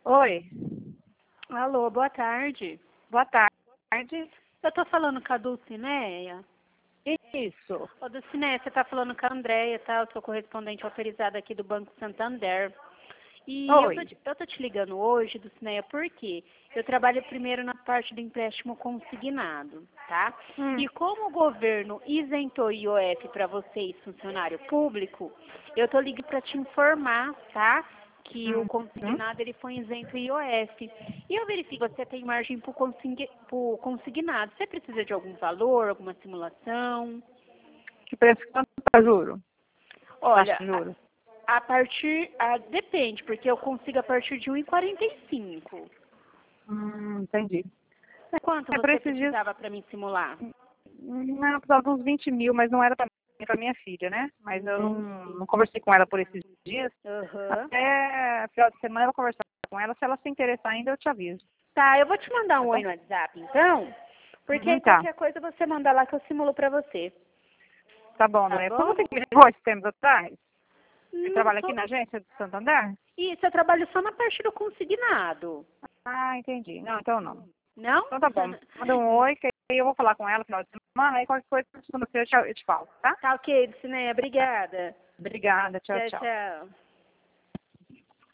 Oi, Alô, boa tarde. boa tarde. Eu tô falando com a Dulcineia. Isso. Ô, Dulcineia, você tá falando com a Andréia, tá? Eu sou correspondente autorizada aqui do Banco Santander. E Oi. eu tô te ligando hoje, Dulcineia, porque eu trabalho primeiro na parte do empréstimo consignado, tá? E como o governo isentou IOF para vocês, funcionário público, eu tô ligando para te informar, tá? Que o Uhum. consignado ele foi isento IOF. E eu verifico que você tem margem para o consignado. Você precisa de algum valor, alguma simulação? Que preço quanto tá juro? Taxa Olha, de juros? depende, porque eu consigo a partir de 1,45. Entendi. Quanto É por você esses dias, precisava para me simular? não, precisava de uns 20 mil, mas não era para minha filha, né? Mas eu não conversei com ela por esses dias. Aham. Até final de semana eu vou conversar com ela. Se ela se interessar ainda, eu te aviso. Tá, eu vou te mandar Tá um oi bom? no WhatsApp, então, porque aí Tá. qualquer coisa você manda lá que eu simulo para você. Tá bom, Tá André. Foi bom? você que me ligou esses tempos atrás? Você Não trabalha aqui sou... na agência do Santander? Isso, eu trabalho só na parte do consignado. Ah, entendi. Não, então não. Não? Então tá bom. Manda um oi, que aí eu vou falar com ela no final de semana, aí qualquer coisa, segunda-feira eu te falo, tá? Tá ok, Cineia, obrigada. Obrigada, tchau, Tchau, tchau. tchau.